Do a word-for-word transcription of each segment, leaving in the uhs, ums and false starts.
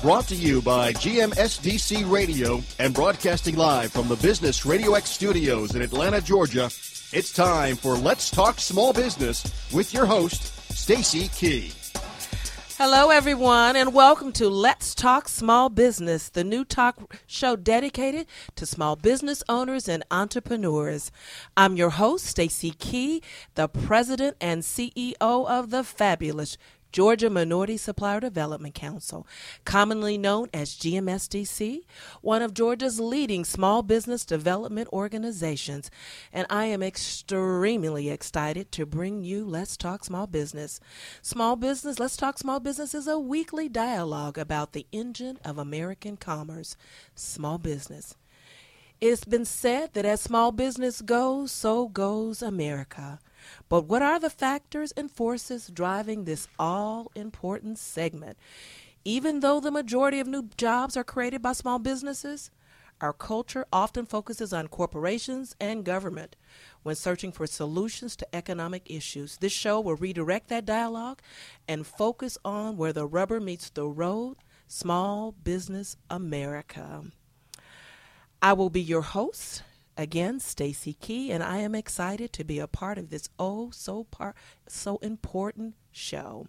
Brought to you by G M S D C Radio and broadcasting live from the Business Radio X studios in Atlanta, Georgia. It's time for Let's Talk Small Business with your host, Stacy Key. Hello, everyone, and welcome to Let's Talk Small Business, the new talk show dedicated to small business owners and entrepreneurs. I'm your host, Stacy Key, the president and C E O of the fabulous Georgia Minority Supplier Development Council, commonly known as G M S D C, one of Georgia's leading small business development organizations. And I am extremely excited to bring you Let's Talk Small Business. Small Business, Let's Talk Small Business is a weekly dialogue about the engine of American commerce, small business. It's been said that as small business goes, so goes America. But what are the factors and forces driving this all-important segment? Even though the majority of new jobs are created by small businesses, our culture often focuses on corporations and government when searching for solutions to economic issues. This show will redirect that dialogue and focus on where the rubber meets the road, small business America. I will be your host. Again, Stacy Key, and I am excited to be a part of this oh so par- so important show.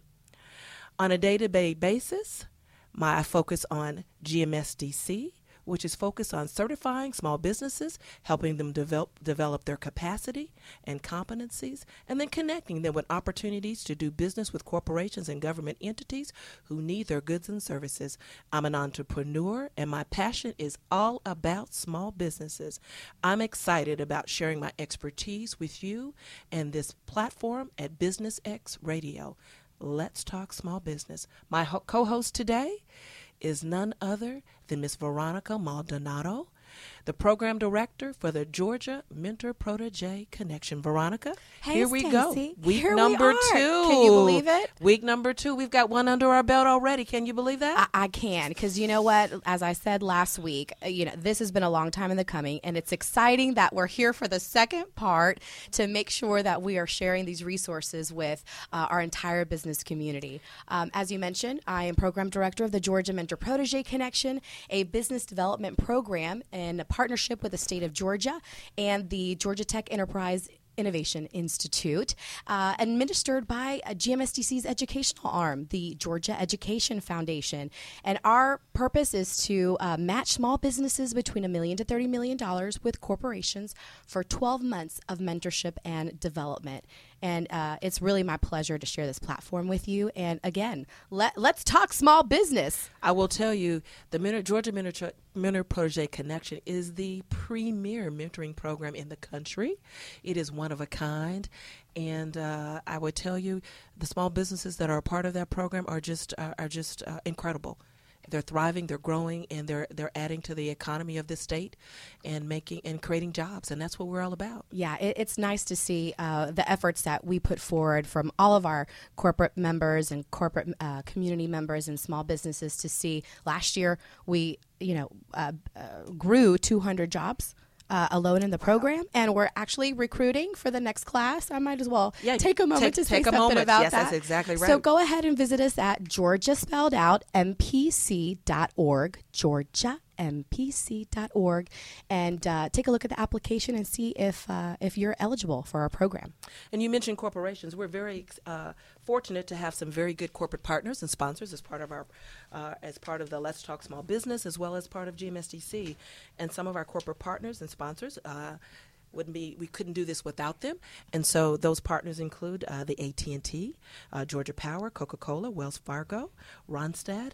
On a day-to-day basis, my I focus on G M S D C, which is focused on certifying small businesses, helping them develop develop their capacity and competencies, and then connecting them with opportunities to do business with corporations and government entities who need their goods and services. I'm an entrepreneur, and my passion is all about small businesses. I'm excited about sharing my expertise with you and this platform at Business X Radio. Let's talk small business. My ho- co-host today is none other than Miss Veronica Maldonado, the program director for the Georgia Mentor Protege Connection. Veronica, hey, here we Stacey. go. Week here number we are. two. Can you believe it? Week number two. We've got one under our belt already. Can you believe that? I, I can, because you know what? As I said last week, uh, you know, this has been a long time in the coming, and it's exciting that we're here for the second part to make sure that we are sharing these resources with uh, our entire business community. Um, as you mentioned, I am program director of the Georgia Mentor Protege Connection, a business development program in partnership with the state of Georgia and the Georgia Tech Enterprise Innovation Institute, uh, administered by uh, G M S D C's educational arm, the Georgia Education Foundation. And our purpose is to uh, match small businesses between a million to thirty million dollars with corporations for twelve months of mentorship and development. And uh, it's really my pleasure to share this platform with you. And again, let, let's talk small business. I will tell you, the Mentor, Georgia Mentor, Mentor Protege Connection is the premier mentoring program in the country. It is one of a kind. And uh, I would tell you, the small businesses that are a part of that program are just uh, are just uh, incredible. They're thriving, they're growing, and they're they're adding to the economy of this state and making and creating jobs, and that's what we're all about. Yeah, it, it's nice to see uh, the efforts that we put forward from all of our corporate members and corporate uh, community members and small businesses to see last year we, you know, uh, uh, grew two hundred jobs. Uh, alone in the program, and we're actually recruiting for the next class. I might as well yeah, take a moment take, to say take something moment. about yes, that. That's exactly right. So go ahead and visit us at Georgia spelled out M P C dot org, Georgia M P C dot org, and uh, take a look at the application and see if uh, if you're eligible for our program. And you mentioned corporations. We're very uh, fortunate to have some very good corporate partners and sponsors as part of our uh, as part of the Let's Talk Small Business, as well as part of G M S D C. And some of our corporate partners and sponsors uh, wouldn't be we couldn't do this without them. And so those partners include uh, the A T and T, uh, Georgia Power, Coca-Cola, Wells Fargo, Ronstadt,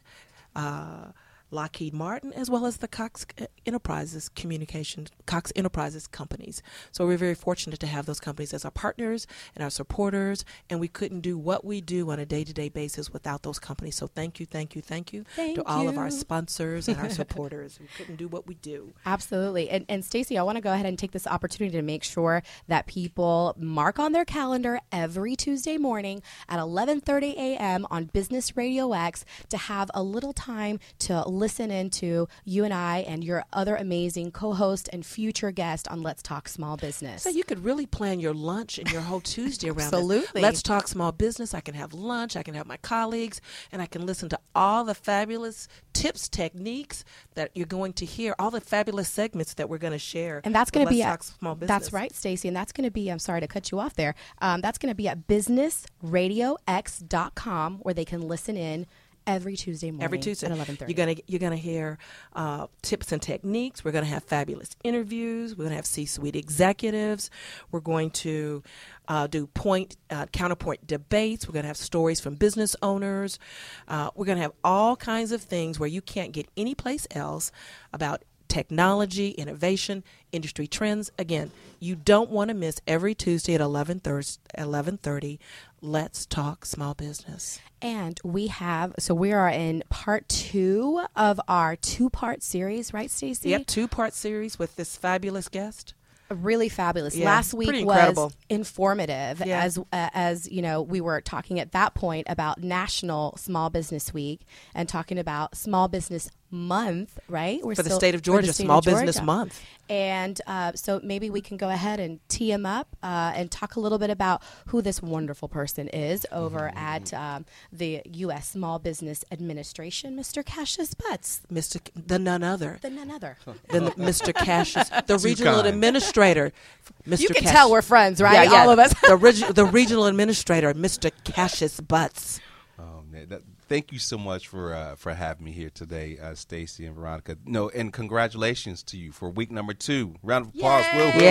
uh, Lockheed Martin, as well as the Cox Enterprises communication, Cox Enterprises companies. So we're very fortunate to have those companies as our partners and our supporters, and we couldn't do what we do on a day-to-day basis without those companies. So thank you, thank you, thank you Thank to all you. of our sponsors and our supporters. We couldn't do what we do. Absolutely. And, and Stacy, I want to go ahead and take this opportunity to make sure that people mark on their calendar every Tuesday morning at eleven thirty a.m. on Business Radio X to have a little time to listen into you and I and your other amazing co-host and future guest on Let's Talk Small Business. So you could really plan your lunch and your whole Tuesday around Absolutely. it. Let's Talk Small Business. I can have lunch. I can have my colleagues, and I can listen to all the fabulous tips, techniques that you're going to hear, all the fabulous segments that we're going to share. And that's going to be Let's at, Talk Small Business. That's right, Stacey. And that's going to be, I'm sorry to cut you off there. Um, that's going to be at business radio x dot com, where they can listen in every Tuesday morning. Every Tuesday at eleven thirty. You're gonna you're gonna hear uh, tips and techniques. We're gonna have fabulous interviews. We're gonna have C-suite executives. We're going to uh, do point uh, counterpoint debates. We're gonna have stories from business owners. Uh, we're gonna have all kinds of things where you can't get anyplace else about technology, innovation, industry trends. Again, you don't want to miss every Tuesday at eleven thirty. Let's Talk Small Business. And we have, so we are in part two of our two-part series, right, Stacey? Yep, two-part series with this fabulous guest. Really fabulous. Yeah, Last week pretty was incredible. informative, Yeah. as uh, as you know, we were talking at that point about National Small Business Week and talking about Small Business Month, right? We're For the still- state of for Georgia, the state Small of Georgia. Business Month. And uh, so maybe we can go ahead and tee him up uh, and talk a little bit about who this wonderful person is over at um, the U S Small Business Administration, Mister Cassius Butts. Mister C- the none other The none other. than Mister Cassius, the Too regional kind. administrator. Mister You can Cash- tell we're friends, right? Yeah, yeah. All of us. the, regi- the regional administrator, Mister Cassius Butts. Oh man, that, thank you so much for uh, for having me here today, uh, Stacey and Veronica. No, and congratulations to you for week number two. Round of applause, Will. Will, Will.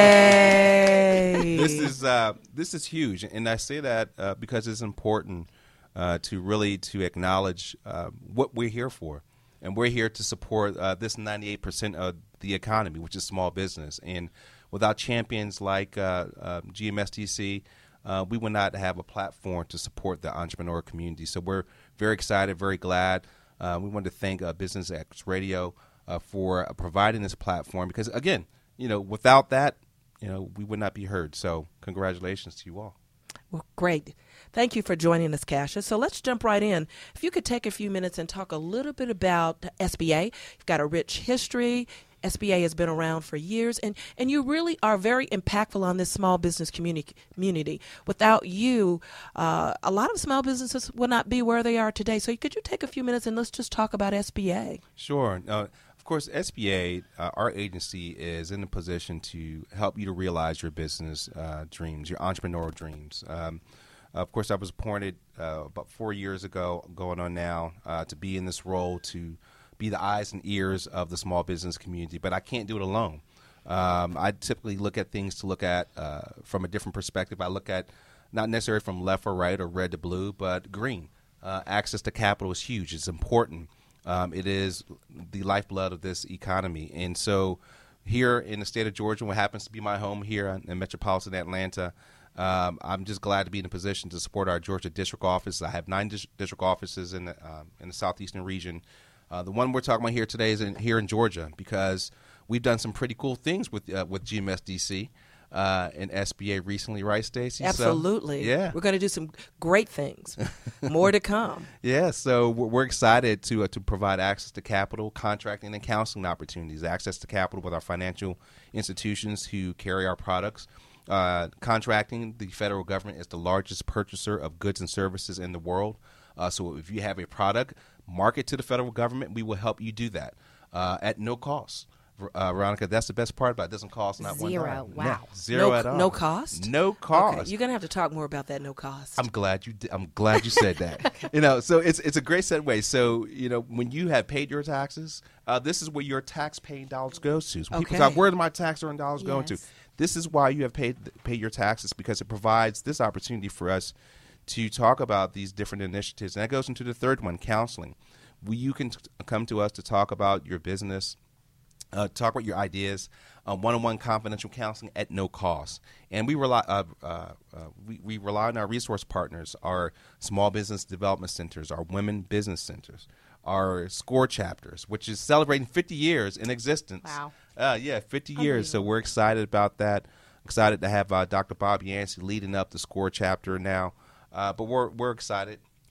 Yay! This is uh, this is huge, and I say that uh, because it's important uh, to really to acknowledge uh, what we're here for, and we're here to support uh, this ninety-eight percent of the economy, which is small business. And without champions like uh, uh, G M S D C, uh, we would not have a platform to support the entrepreneur community. So we're very excited, very glad. Uh, we want to thank uh, Business X Radio uh, for uh, providing this platform because, again, you know, without that, you know, we would not be heard. So congratulations to you all. Well, great. Thank you for joining us, Cassius. So let's jump right in. If you could take a few minutes and talk a little bit about S B A. You've got a rich history. S B A has been around for years, and, and you really are very impactful on this small business community. community. Without you, uh, a lot of small businesses would not be where they are today. So could you take a few minutes and let's just talk about S B A? Sure. Uh, of course, S B A, uh, our agency, is in a position to help you to realize your business uh, dreams, your entrepreneurial dreams. Um, of course, I was appointed uh, about four years ago, going on now, uh, to be in this role to be the eyes and ears of the small business community, but I can't do it alone. Um, I typically look at things to look at uh, from a different perspective. I look at not necessarily from left or right or red to blue, but green. Uh, access to capital is huge. It's important. Um, it is the lifeblood of this economy. And so here in the state of Georgia, what happens to be my home here in metropolitan Atlanta, um, I'm just glad to be in a position to support our Georgia district office. I have nine dis- district offices in the, um, in the southeastern region. Uh, the one we're talking about here today is in, here in Georgia because we've done some pretty cool things with uh, with G M S D C uh, and S B A recently, right, Stacey? Absolutely. So, yeah. We're going to do some great things. More to come. Yeah, so we're, we're excited to uh, to provide access to capital, contracting, and counseling opportunities, access to capital with our financial institutions who carry our products. Uh, contracting, the federal government is the largest purchaser of goods and services in the world. Uh, so if you have a product, market to the federal government, we will help you do that uh, at no cost. Uh, Veronica, that's the best part about it. It doesn't cost not one Zero. dime. Wow. No, zero no, at all. No cost? No cost. Okay, you're going to have to talk more about that no cost. I'm glad you. Di- I'm glad you said that. You know, so it's it's a great segue. So you know, when you have paid your taxes, uh, this is where your tax-paying dollars goes to. So Okay. people talk, where are my tax-earned dollars going to? Yes. This is why you have paid paid your taxes, because it provides this opportunity for us to talk about these different initiatives. And that goes into the third one, counseling. We, you can t- come to us to talk about your business, uh, talk about your ideas, uh, one-on-one confidential counseling at no cost. And we rely uh, uh, uh, we, we rely on our resource partners, our small business development centers, our women business centers, our SCORE chapters, which is celebrating fifty years in existence. Wow. Uh, yeah, fifty years. So we're excited about that. Excited to have uh, Doctor Bob Yancey leading up the SCORE chapter now. Uh, but we're we're excited,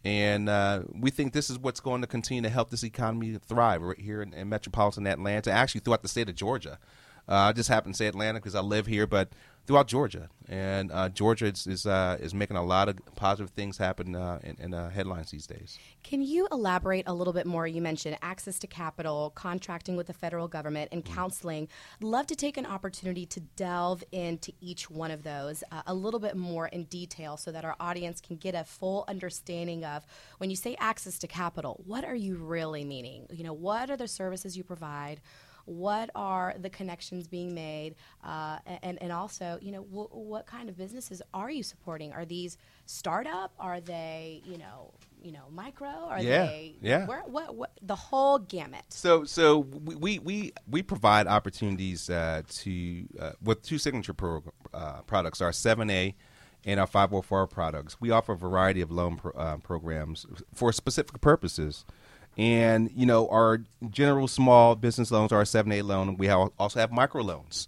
And uh, we think this is what's going to continue to help this economy thrive right here in, in metropolitan Atlanta, actually throughout the state of Georgia. Uh, I just happen to say Atlanta because I live here, but throughout Georgia. And uh, Georgia is is, uh, is making a lot of positive things happen uh, in, in uh, headlines these days. Can you elaborate a little bit more? You mentioned access to capital, contracting with the federal government, and counseling. Love to take an opportunity to delve into each one of those uh, a little bit more in detail so that our audience can get a full understanding of when you say access to capital, what are you really meaning? You know, what are the services you provide? What are the connections being made, uh, and, and also, you know, w- what kind of businesses are you supporting? Are these startup? Are they, you know, you know, micro? Are yeah, they? Yeah. Where, what, what? The whole gamut. So, so we we we, we provide opportunities uh, to uh, with two signature pro, uh, products, our seven A and our five oh four products. We offer a variety of loan pro, uh, programs for specific purposes. And, you know, our general small business loans are a seven A loan. We have, also have micro loans,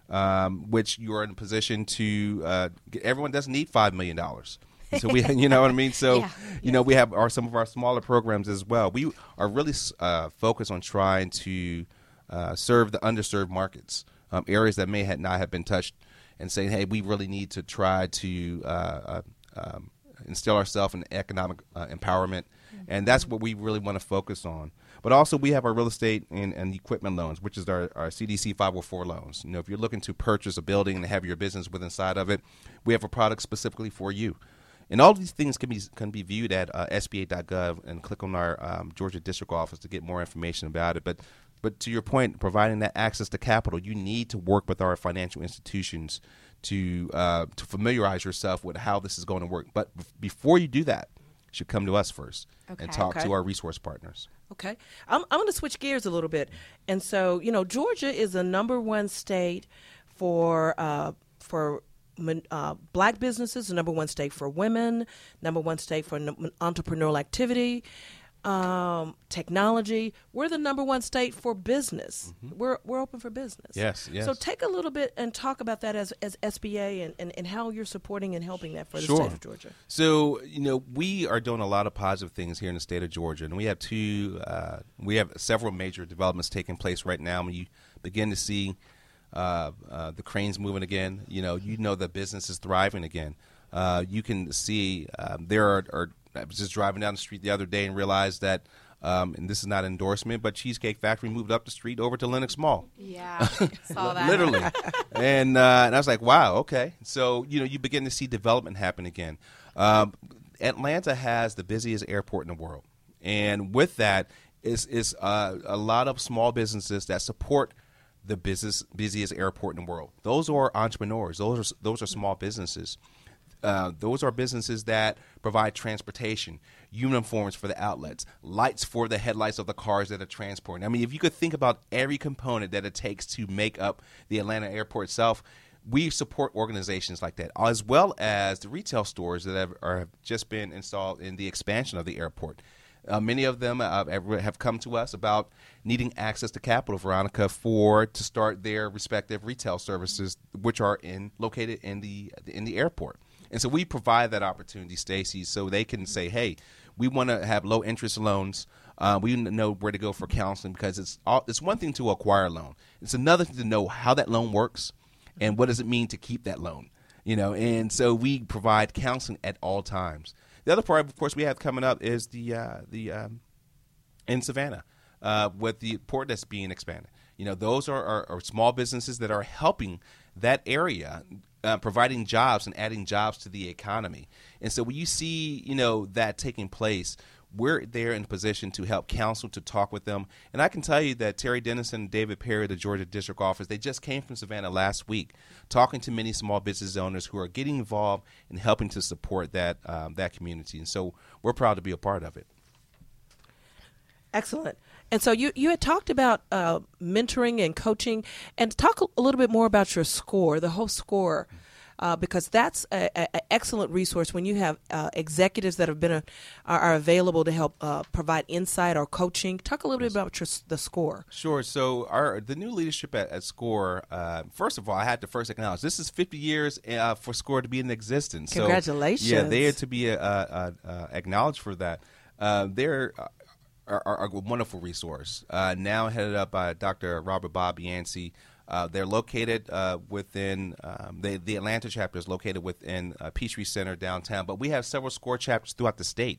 um, which you are in a position to uh, get, everyone doesn't need five million dollars. So we, you know what I mean? So, yeah, you yeah. know, we have our, some of our smaller programs as well. We are really uh, focused on trying to uh, serve the underserved markets, um, areas that may have not have been touched, and saying, hey, we really need to try to uh, uh, um, instill ourselves in economic uh, empowerment. And that's what we really want to focus on. But also we have our real estate and, and equipment loans, which is our, our C D C five oh four loans. You know, if you're looking to purchase a building and have your business within inside of it, we have a product specifically for you. And all these things can be can be viewed at uh, S B A dot gov and click on our um, Georgia District Office to get more information about it. But but to your point, providing that access to capital, you need to work with our financial institutions to uh, to familiarize yourself with how this is going to work. But b- before you do that, you should come to us first okay. and talk okay. to our resource partners. Okay. I'm, I'm going to switch gears a little bit. And so, you know, Georgia is the number one state for uh, for uh, black businesses, the number one state for women, number one state for n- entrepreneurial activity, um, technology. We're the number one state for business. Mm-hmm. We're we're open for business. Yes, yes. So take a little bit and talk about that as as S B A and, and, and how you're supporting and helping that for the sure. state of Georgia. So, you know, we are doing a lot of positive things here in the state of Georgia, and we have two, uh, we have several major developments taking place right now. When you begin to see uh, uh, the cranes moving again, you know, you know that business is thriving again. Uh, you can see um, there are, are I was just driving down the street the other day and realized that, um, and this is not an endorsement, but Cheesecake Factory moved up the street over to Lenox Mall. Yeah, saw that. Literally. and, uh, and I was like, wow, okay. So, you know, you begin to see development happen again. Um, Atlanta has the busiest airport in the world. And with that is, is uh, a lot of small businesses that support the business busiest airport in the world. Those are entrepreneurs. Those are, those are small businesses. Uh, those are businesses that provide transportation, uniforms for the outlets, lights for the headlights of the cars that are transporting. I mean, if you could think about every component that it takes to make up the Atlanta airport itself, we support organizations like that, as well as the retail stores that have, are, have just been installed in the expansion of the airport. Uh, many of them uh, have come to us about needing access to capital, Veronica, for to start their respective retail services, which are in located in the in the airport. And so we provide that opportunity, Stacey, so they can say, hey, we want to have low interest loans. Uh, we know where to go for counseling, because it's all, it's one thing to acquire a loan. It's another thing to know how that loan works and what does it mean to keep that loan. You know, and so we provide counseling at all times. The other part, of course, we have coming up is the uh, the um, in Savannah uh, with the port that's being expanded. You know, those are, are, are small businesses that are helping that area, uh, providing jobs and adding jobs to the economy. And so when you see, you know, that taking place, we're there in a position to help counsel, to talk with them. And I can tell you that Terry Dennison and David Perry, the Georgia District Office, they just came from Savannah last week, talking to many small business owners who are getting involved and helping to support that um, that community. And so we're proud to be a part of it. Excellent. And so you, you had talked about uh, mentoring and coaching, and talk a little bit more about your SCORE, the whole SCORE uh, because that's an excellent resource when you have uh, executives that have been a, are, are available to help uh, provide insight or coaching. Talk a little bit about your, the SCORE. Sure. So our the new leadership at, at SCORE, uh, first of all, I had to first acknowledge this is fifty years uh, for SCORE to be in existence. Congratulations. So, yeah, they are to be uh, uh, uh, acknowledged for that. Uh, they're uh, are, are a wonderful resource. Uh, now headed up by Doctor Robert Bob Yancey. Uh, they're located uh, within um, the, the Atlanta chapter is located within uh, Peachtree Center downtown, but we have several SCORE chapters throughout the state.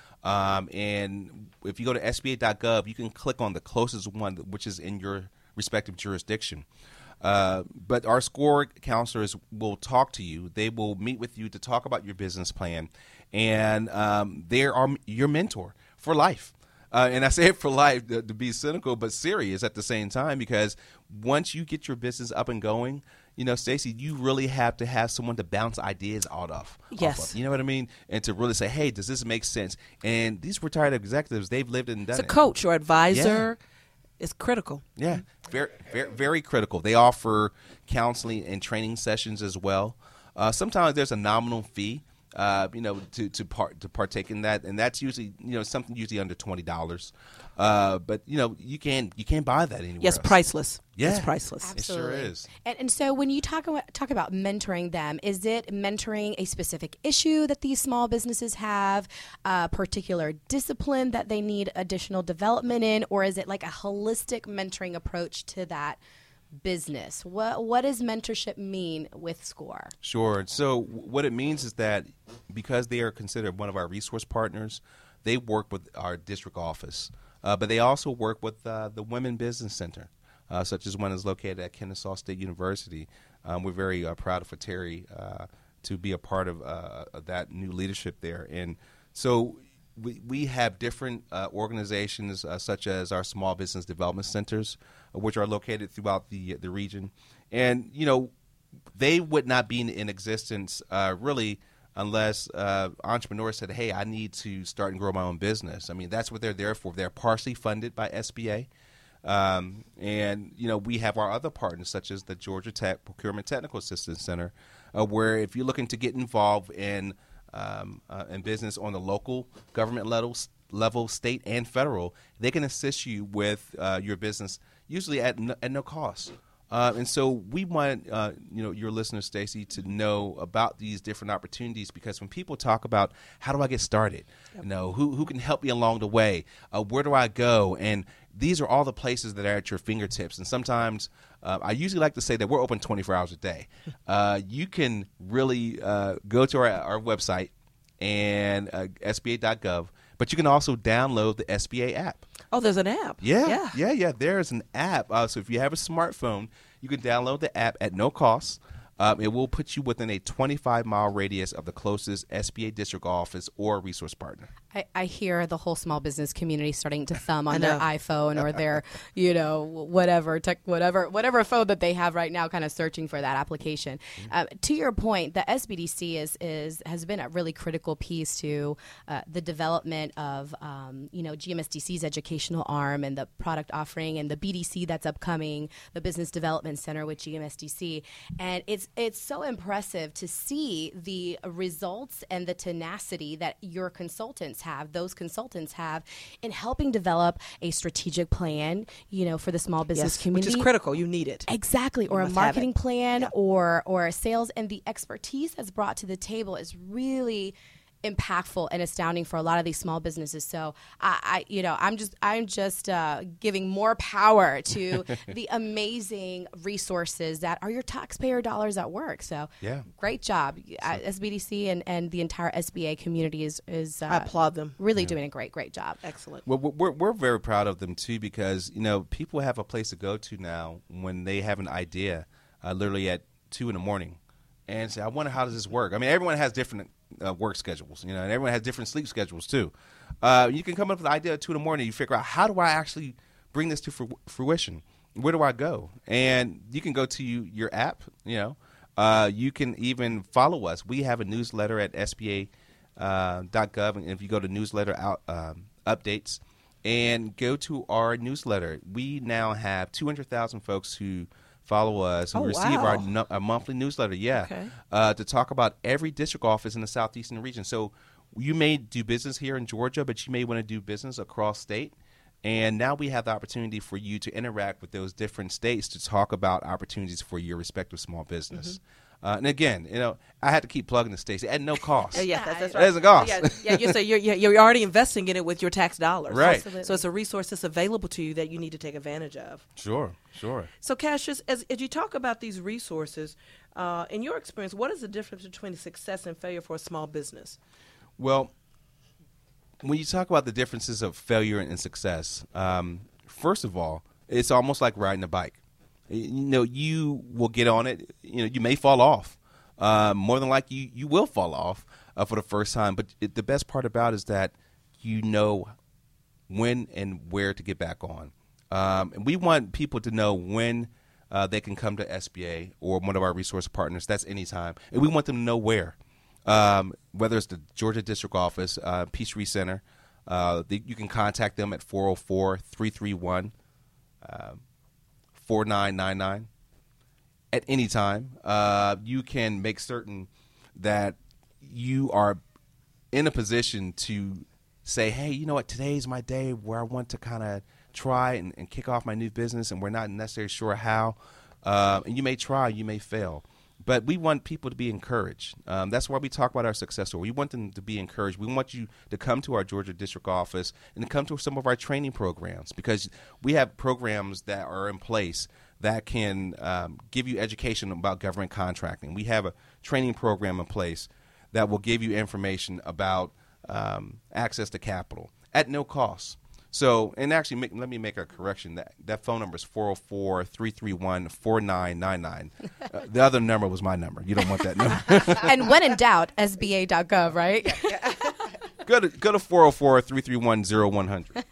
Um, and if you go to S B A dot gov, you can click on the closest one, which is in your respective jurisdiction. Uh, but our SCORE counselors will talk to you. They will meet with you to talk about your business plan, and um, they are your mentor for life. Uh, and I say it for life to, to be cynical but serious at the same time, because once you get your business up and going, you know, Stacey, you really have to have someone to bounce ideas out of. Yes. Off of, you know what I mean? And to really say, hey, does this make sense? And these retired executives, they've lived and done it's it. It's a coach or advisor. Yeah. It's critical. Yeah, very, very, very critical. They offer counseling and training sessions as well. Uh, sometimes there's a nominal fee. Uh, you know, to to part to partake in that, and that's usually you know something usually under twenty dollars. Uh, but you know you can you can't buy that anywhere. Yes, else. Priceless. Yeah, it's priceless. Absolutely. It sure is. And, and so when you talk about, talk about mentoring them, is it mentoring a specific issue that these small businesses have, a particular discipline that they need additional development in, or is it like a holistic mentoring approach to that business? What what does mentorship mean with SCORE? Sure. So what it means is that because they are considered one of our resource partners, they work with our district office, uh, but they also work with uh, the Women Business Center, uh, such as one is located at Kennesaw State University. Um, we're very uh, proud for Terry uh, to be a part of, uh, of that new leadership there. And so we, we have different uh, organizations uh, such as our small business development centers, uh, which are located throughout the the region. And, you know, they would not be in, in existence uh, really unless uh, entrepreneurs said, hey, I need to start and grow my own business. I mean, that's what they're there for. They're partially funded by S B A. Um, and, you know, we have our other partners, such as the Georgia Tech Procurement Technical Assistance Center, uh, where if you're looking to get involved in um, uh, in business on the local government level, level, state and federal, they can assist you with uh, your business, usually at no, at no cost. Uh, and so we want uh, you know your listeners, Stacey, to know about these different opportunities, because when people talk about how do I get started, yep. you know who who can help me along the way, uh, where do I go, and these are all the places that are at your fingertips. And sometimes uh, I usually like to say that we're open twenty-four hours a day. Uh, you can really uh, go to our our website and uh, S B A dot gov, but you can also download the S B A app. Oh, there's an app. Yeah, yeah, yeah, yeah. There's an app. Uh, so if you have a smartphone, you can download the app at no cost. Um, it will put you within a twenty-five mile radius of the closest S B A district office or resource partner. I, I hear the whole small business community starting to thumb on their iPhone or their, you know, whatever tech, whatever, whatever phone that they have right now, kind of searching for that application. Mm-hmm. Uh, to your point, the S B D C is is has been a really critical piece to uh, the development of, um, you know, G M S D C's educational arm and the product offering, and the B D C that's upcoming, the Business Development Center with G M S D C, and it's it's so impressive to see the results and the tenacity that your consultants have, those consultants have, in helping develop a strategic plan, you know, for the small business yes, community. Which is critical. You need it. Exactly. Or you a marketing plan yeah. or or a sales, and the expertise that's brought to the table is really impactful and astounding for a lot of these small businesses. So I, I you know, I'm just I'm just uh, giving more power to the amazing resources that are your taxpayer dollars at work. So yeah, great job, so, uh, S B D C and, and the entire S B A community is is uh, I applaud them. Really yeah. doing a great great job. Excellent. Well, we're we're very proud of them too, because you know people have a place to go to now when they have an idea, uh, literally at two in the morning, and say, I wonder how does this work. I mean, everyone has different Uh, work schedules, you know, and everyone has different sleep schedules too. Uh, you can come up with an idea at two in the morning. You figure out, how do I actually bring this to fru- fruition? Where do I go? And you can go to you, your app. You know, uh, you can even follow us. We have a newsletter at S B A dot gov, and if you go to newsletter out um, updates and go to our newsletter, we now have two hundred thousand folks who follow us, who Oh, receive wow. our, no, our monthly newsletter, yeah, Okay. uh, to talk about every district office in the southeastern region. So you may do business here in Georgia, but you may want to do business across state. And now we have the opportunity for you to interact with those different states to talk about opportunities for your respective small business. Mm-hmm. Uh, and again, you know, I had to keep plugging the Stacey at no cost. Yeah, yeah, that's, that's It right. doesn't cost. Yeah, yeah, you, so you're, you're you're already investing in it with your tax dollars. Right. Absolutely. So it's a resource that's available to you that you need to take advantage of. Sure, sure. So, Cassius, as, as you talk about these resources, uh, in your experience, what is the difference between success and failure for a small business? Well, when you talk about the differences of failure and success, um, first of all, it's almost like riding a bike. You know, you will get on it. You know, you may fall off. Uh, more than likely, you, you will fall off uh, for the first time. But it, the best part about it is that you know when and where to get back on. Um, and we want people to know when uh, they can come to S B A or one of our resource partners. That's anytime. And we want them to know where. Um, whether it's the Georgia District Office, uh, Peachtree Center, uh, the, you can contact them at four oh four, three three one, four nine nine nine at any time. Uh, you can make certain that you are in a position to say, hey, you know what, today's my day where I want to kind of try and, and kick off my new business, and we're not necessarily sure how. Uh, and you may try, you may fail. But we want people to be encouraged. Um, that's why we talk about our success story. We want them to be encouraged. We want you to come to our Georgia District Office and to come to some of our training programs, because we have programs that are in place that can um, give you education about government contracting. We have a training program in place that will give you information about um, access to capital at no cost. So, and actually, make, let me make a correction. That that phone number is four oh four, three three one, four nine nine nine. Uh, the other number was my number. You don't want that number. And when in doubt, S B A dot gov, right? go to go to four oh four, three three one, oh one hundred.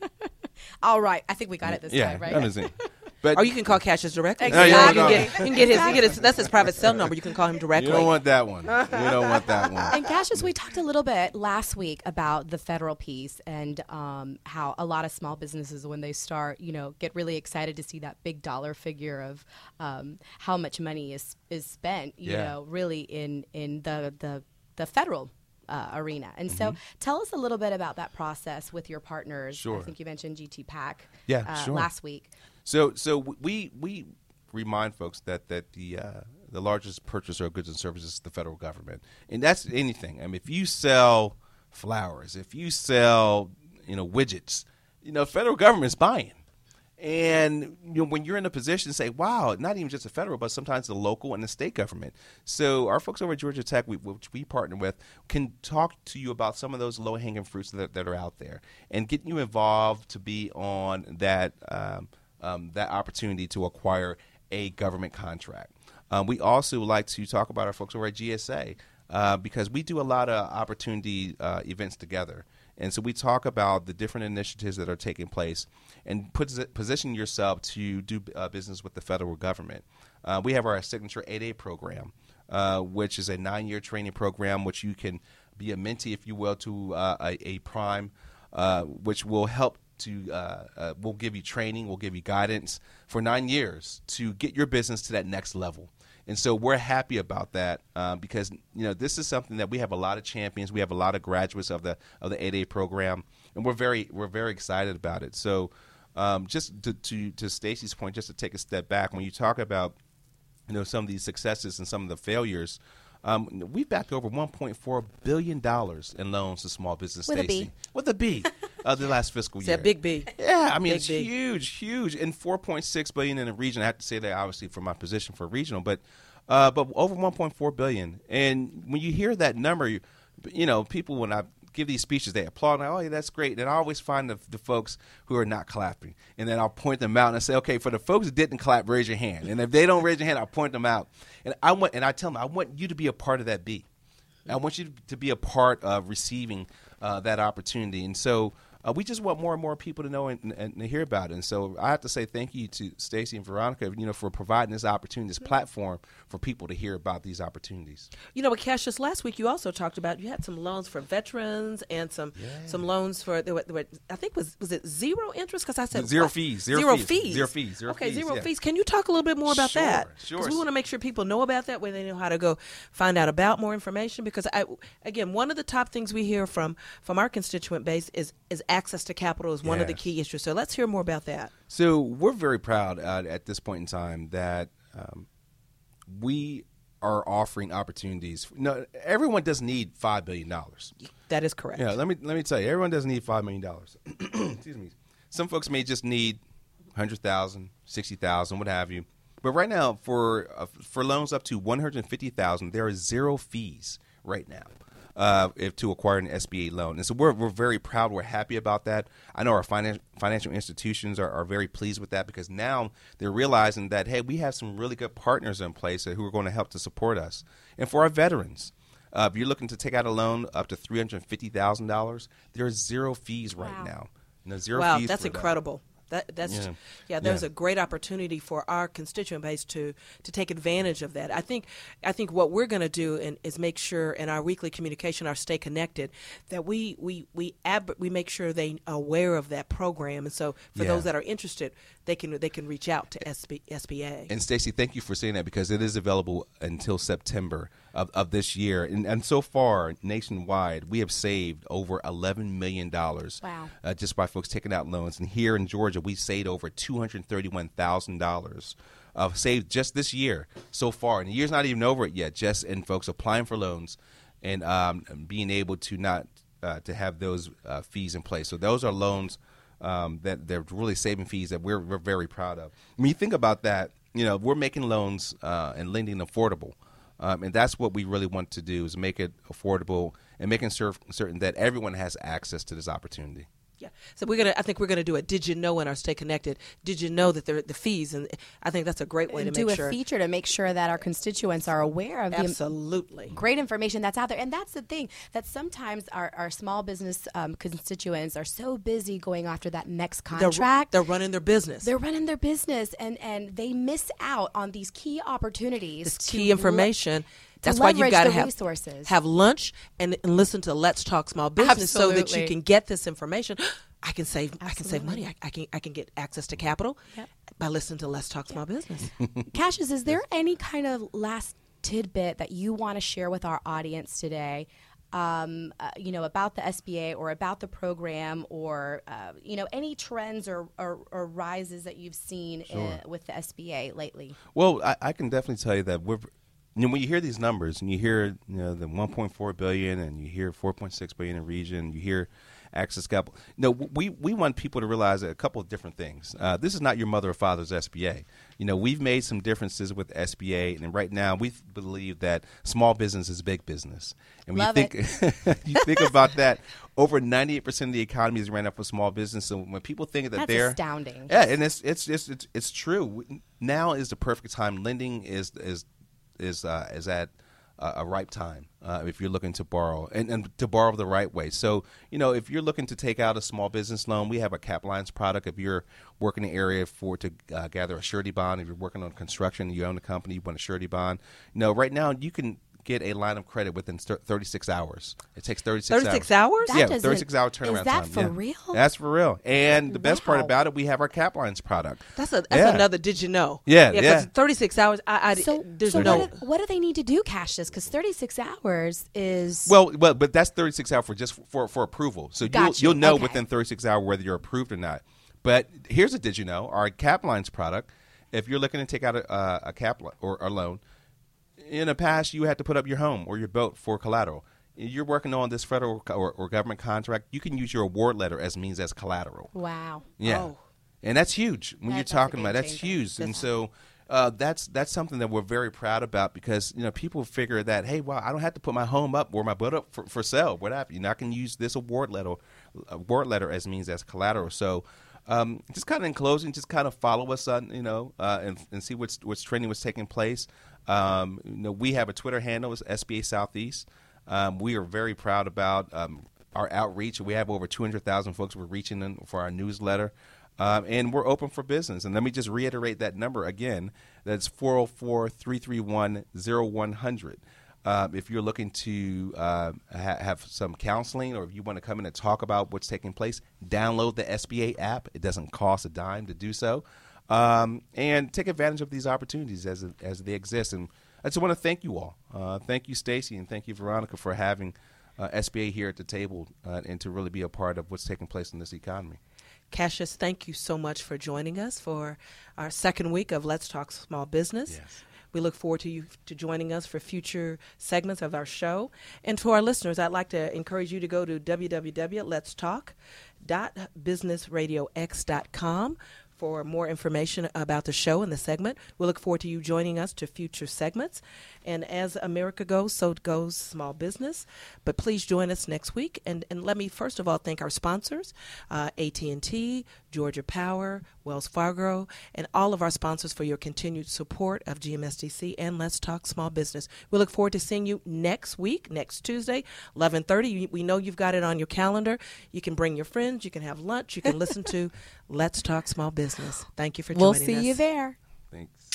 All right. I think we got it this Yeah, time, right? that is it. But Or you can call Cassius directly. Exactly. You, No, can no, get, you can get his, you get his. That's his private cell number. You can call him directly. you don't want that one. You don't want that one. And Cassius, we talked a little bit last week about the federal piece and um, how a lot of small businesses, when they start, you know, get really excited to see that big dollar figure of um, how much money is is spent, you Yeah. know, really in in the the the federal uh, arena. And Mm-hmm. so, tell us a little bit about that process with your partners. Sure. I think you mentioned G T PAC Yeah, uh, sure. last week. So, so we we remind folks that that the uh, the largest purchaser of goods and services is the federal government, and that's anything. I mean, if you sell flowers, if you sell, you know, widgets, you know, federal government's buying. And you know, when you're in a position to say, wow, not even just the federal, but sometimes the local and the state government. So our folks over at Georgia Tech, we, which we partner with, can talk to you about some of those low-hanging fruits that, that are out there and get you involved to be on that um, um, that opportunity to acquire a government contract. Um, we also like to talk about our folks over at G S A uh, because we do a lot of opportunity uh, events together. And so we talk about the different initiatives that are taking place and put, position yourself to do uh, business with the federal government. Uh, we have our Signature eight A program, uh, which is a nine-year training program, which you can be a mentee, if you will, to uh, a, a prime, uh, which will help to, uh, uh, we'll give you training, we'll give you guidance for nine years to get your business to that next level. And so we're happy about that uh, because, you know, this is something that we have a lot of champions. We have a lot of graduates of the of the eight A program, and we're very we're very excited about it. So um, just to to, to Stacey's point, just to take a step back, when you talk about, you know, some of these successes and some of the failures, um, we've backed over one point four billion dollars in loans to small business. With a Stacey. B. With a B. Uh, the last fiscal It's year. that big B. Yeah, I mean, Big, it's big. huge, huge, and four point six billion in a region. I have to say that obviously for my position for regional, but uh, but over one point four billion. And when you hear that number, you, you know, people when I give these speeches, they applaud. And I, oh, yeah, that's great. And I always find the, the folks who are not clapping, and then I'll point them out and I say, okay, for the folks that didn't clap, raise your hand. And if they don't raise your hand, I'll point them out. And I want, and I tell them, I want you to be a part of that B. I want you to be a part of receiving uh, that opportunity. And so. Uh, we just want more and more people to know and, and, and hear about it. And so I have to say thank you to Stacy and Veronica, you know, for providing this opportunity, this platform for people to hear about these opportunities. You know, with Cassius, last week you also talked about you had some loans for veterans and some yeah. some loans for there were, there were, I think was was it zero interest? Because I said zero what? fees, zero, zero fees. fees, zero fees, zero okay, fees, zero yeah. fees. Can you talk a little bit more about sure, that? Sure, Because we want to make sure people know about that, where they know how to go find out about more information. Because I, again, one of the top things we hear from from our constituent base is is access to capital is one yes. of the key issues. So let's hear more about that. So we're very proud uh, at this point in time that um, we are offering opportunities. No, everyone doesn't need five billion dollars. That is correct. Yeah, let me let me tell you, everyone doesn't need five million dollars. Excuse me. Some folks may just need one hundred thousand dollars, sixty thousand dollars, what have you. But right now, for uh, for loans up to one hundred fifty thousand dollars, there are zero fees right now. Uh, if to acquire an S B A loan. And so we're we're very proud. We're happy about that. I know our finan- financial institutions are, are very pleased with that because now they're realizing that, hey, we have some really good partners in place who are going to help to support us. And for our veterans, uh, if you're looking to take out a loan up to three hundred fifty thousand dollars, there are zero fees right wow. now. You know, zero wow, fees that's for incredible. That. That, that's Yeah. yeah. There's Yeah. a great opportunity for our constituent base to to take advantage of that. I think I think what we're going to do in, is make sure in our weekly communication, our Stay Connected, that we we we ab- we make sure they are aware of that program. And so for Yeah. those that are interested, they can they can reach out to S B, S B A. And Stacey, thank you for saying that because it is available until September of, of this year. And, and so far, nationwide, we have saved over eleven million dollars wow. uh, just by folks taking out loans. And here in Georgia, we saved over two hundred thirty-one thousand dollars uh, saved just this year so far. And the year's not even over yet, just in folks applying for loans and um, being able to not uh, to have those uh, fees in place. So those are loans Um, that they're really saving fees that we're, we're very proud of. When you think about that, you know, we're making loans uh, and lending affordable. Um, and that's what we really want to do is make it affordable and making cer- certain that everyone has access to this opportunity. Yeah. So we're gonna. I think we're gonna do it. Did you know in our Stay Connected? Did you know that there are the fees? And I think that's a great way to do make a sure. feature to make sure that our constituents are aware of the Absolutely. great information that's out there. And that's the thing, that sometimes our, our small business um, constituents are so busy going after that next contract. They're, they're running their business. They're running their business, and, and they miss out on these key opportunities. This to key information. Le- That's to why you've leverage got to the have resources. have lunch and, and listen to Let's Talk Small Business so that you Absolutely. can get this information. I can save. I can save Absolutely. money. I, I can. I can get access to capital Yep. by listening to Let's Talk Small Business. Cassius, is there any kind of last tidbit that you want to share with our audience today? Um, uh, you know, about the S B A or about the program, or uh, you know, any trends or, or, or rises that you've seen Sure. uh, with the S B A lately? Well, I, I can definitely tell you that we're, you know, when you hear these numbers and you hear, you know, the one point four billion dollars and you hear four point six billion dollars in region, you hear access capital. No, we, we want people to realize a couple of different things. Uh, this is not your mother or father's S B A. You know, we've made some differences with S B A, and right now we believe that small business is big business. And when Love you think you think about that, over ninety-eight percent of the economy is ran up with small business. So when people think that That's they're astounding. yeah, and it's it's it's it's, it's true. Now is the perfect time. Lending is is is uh, is at uh, a ripe time uh, if you're looking to borrow and, and to borrow the right way. So, you know, if you're looking to take out a small business loan, we have a Cap Lines product. If you're working in an area for to uh, gather a surety bond, if you're working on construction, you own a company, you want a surety bond. You know, right now you can get a line of credit within thirty-six hours. It takes thirty-six hours. thirty-six hours? That yeah, doesn't- thirty-six hour turnaround is that time. for yeah. real? That's for real. And the best part Wow. about it, we have our Cap Lines product. That's a that's Yeah. another. Did you know? Yeah, yeah. yeah. Because thirty-six hours. I, I So, there's so no. what, do, what do they need to do, Cassius? Because thirty-six hours is Well, well, but that's thirty-six hours for just for for approval. So Got you'll you. you'll know Okay. within thirty-six hours whether you're approved or not. But here's a did you know? Our Cap Lines product, if you're looking to take out a, uh, a cap li- or a loan, in the past you had to put up your home or your boat for collateral. You're working on this federal co- or, or government contract. You can use your award letter as means as collateral. wow. Yeah, Oh. and that's huge when That- you're that's a talking game about. That's changer. huge, and so uh, that's that's something that we're very proud about because you know people figure that hey, well, I don't have to put my home up or my boat up for, for sale, whatever. You know, I can use this award letter, award letter as means as collateral. So. Um, just kind of in closing, just kind of follow us on, you know, uh, and, and see what's what's trending, what's taking place. Um, you know, we have a Twitter handle, it's S B A Southeast. Um, we are very proud about um, our outreach. We have over two hundred thousand folks we're reaching in for our newsletter. Um, and we're open for business. And let me just reiterate that number again. That's four oh four, three three one, oh one hundred. Um, if you're looking to uh, ha- have some counseling, or if you want to come in and talk about what's taking place, download the S B A app. It doesn't cost a dime to do so. Um, and take advantage of these opportunities as as they exist. And I just want to thank you all. Uh, thank you, Stacy, and thank you, Veronica, for having uh, S B A here at the table uh, and to really be a part of what's taking place in this economy. Cassius, thank you so much for joining us for our second week of Let's Talk Small Business. Yes. We look forward to you to joining us for future segments of our show. And to our listeners, I'd like to encourage you to go to w w w dot lets talk dot business radio x dot com for more information about the show and the segment. We look forward to you joining us to future segments. And as America goes, so goes small business. But please join us next week. And, and let me first of all thank our sponsors, uh, A T and T, Georgia Power, Wells Fargo, and all of our sponsors for your continued support of G M S D C and Let's Talk Small Business. We look forward to seeing you next week, next Tuesday, eleven thirty. We know you've got it on your calendar. You can bring your friends. You can have lunch. You can listen to Let's Talk Small Business. Thank you for joining us. We'll see you there. Thanks.